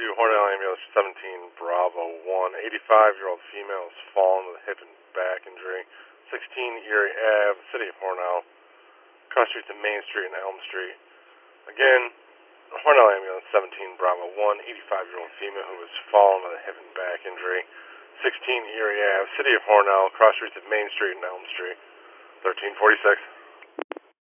Hornell Ambulance 17 Bravo 1. 85-year-old female has fallen with a hip and back injury. 16 Erie Ave, City of Hornell. Cross streets at Main Street and Elm Street. Again, Hornell Ambulance 17 Bravo 1. 85-year-old female who has fallen with a hip and back injury. 16 Erie Ave, City of Hornell. Cross streets at Main Street and Elm Street. 1346.